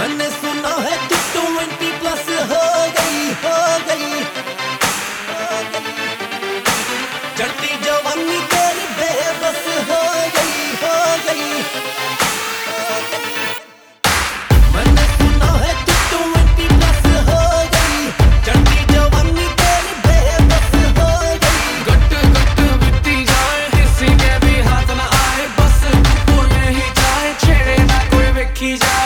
मैंने सुना है तू 20 प्लस हो गई, हो गई, चढ़ती जवानी तेरी बेबस हो गई, हो गई, मैंने सुना है तू 20 प्लस हो गई, चढ़ती जवानी तेरी बेबस हो गई। गट गट बीती जाए, किसी के भी हाथ ना आए, बस तू यही जाए, छेड़े ना कोई वेखी जाए।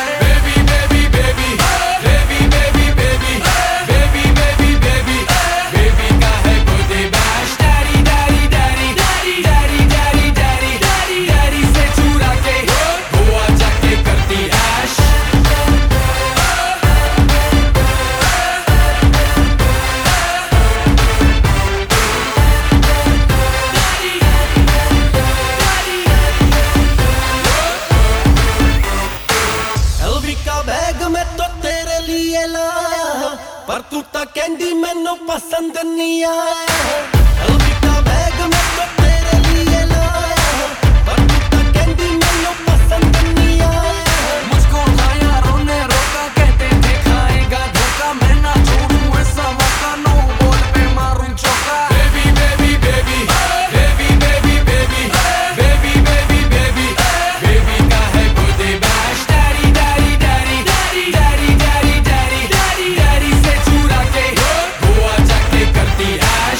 पर तू तो कहंदी मैनू पसंद नहीं आया, एलवी का बैग मैं तो तेरे लिए लाया, पर तू तो कहंदी मैनू पसंद नहीं आया। मुझको यारों ने रोका, कहते थे खाएगा धोखा, मैं ना छोड़ूं ऐसा मौका, नो बॉल पे मारूं चौका। Baby baby baby baby baby baby baby baby baby baby का है birthday bash, daddy daddy daddy daddy daddy daddy daddy daddy daddy से चुरा के गोवा जाके करती ऐश।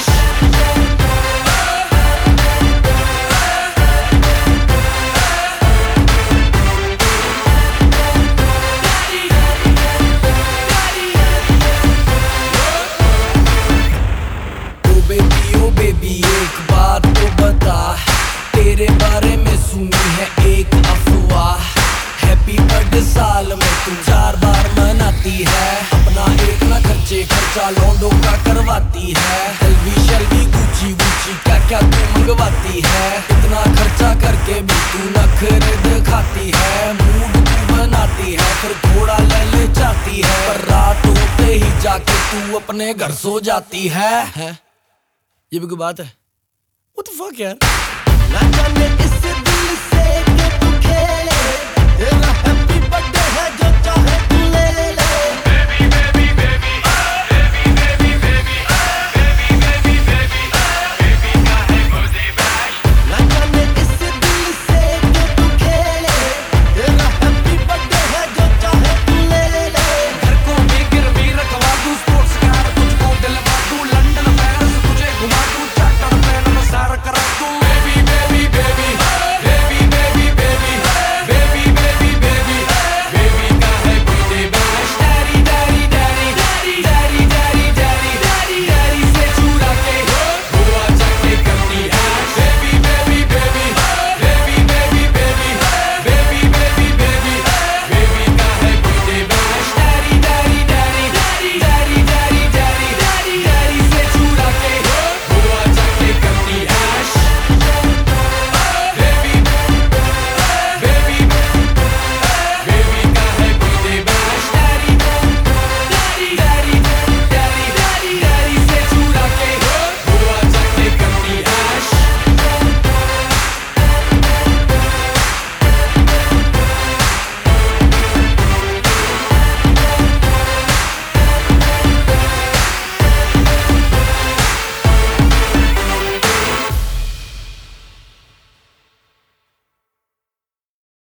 ओ बेबी एक बात तो बता, तेरे बारे में सुनी है एक अफवाह, हैप्पी बर्थडे साल में तू 4 बार मनाती है, अपना एक ना खर्चे खर्चा लौंडों का करवाती है, एलवी शेलवी गुची गुची क्या क्या तू मंगवाती है, इतना खर्चा करके भी तू नखरे दिखाती है, मूड तू बनाती है फिर थोड़ा ले जाती है, पर रात होते ही जाके तू अपने घर सो जाती है? ये भी कोई बात है? What the fuck यार? ना जाने इस दिल से कि तू खेले, तेरा